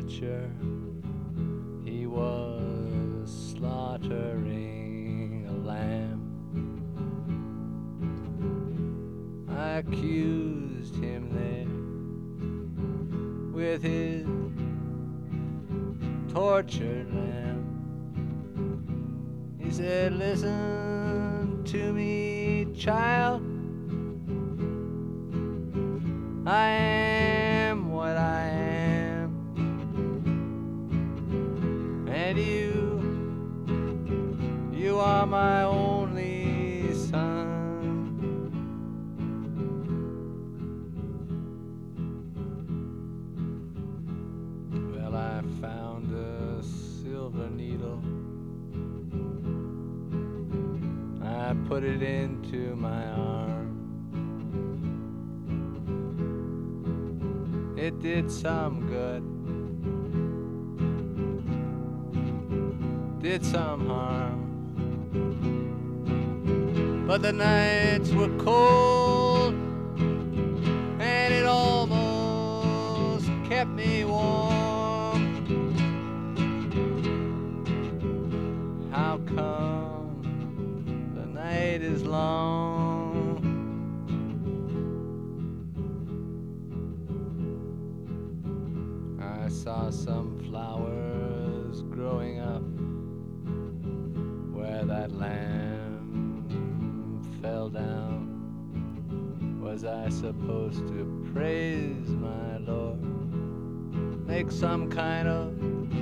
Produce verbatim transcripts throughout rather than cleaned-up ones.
butcher, he was slaughtering a lamb. I accused him there with his tortured lamb. He said, listen to me, child. I am what I am, and you, you are my only son. Well, I found a silver needle, I put it into my arm. It did some good, did some harm, but the nights were cold and it almost kept me warm. How come the night is long? I saw some flowers growing up where that lamb fell down. Was I supposed to praise my Lord? Make some kind of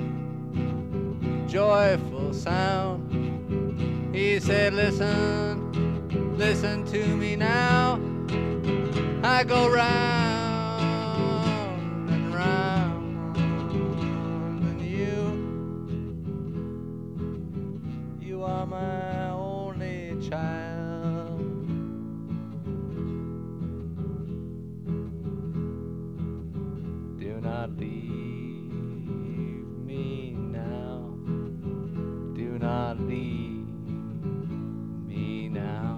joyful sound? He said, listen, listen to me now. I go round and round, and you, you are my only child. Do not leave me now. Do not leave me now.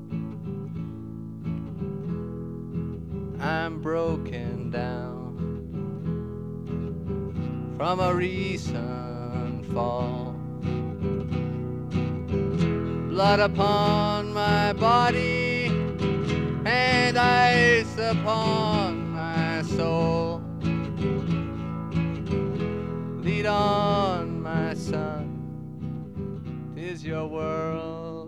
I'm broken down from a recent fall. Blood upon my body and ice upon my soul. Lead on, my son, 'tis your world.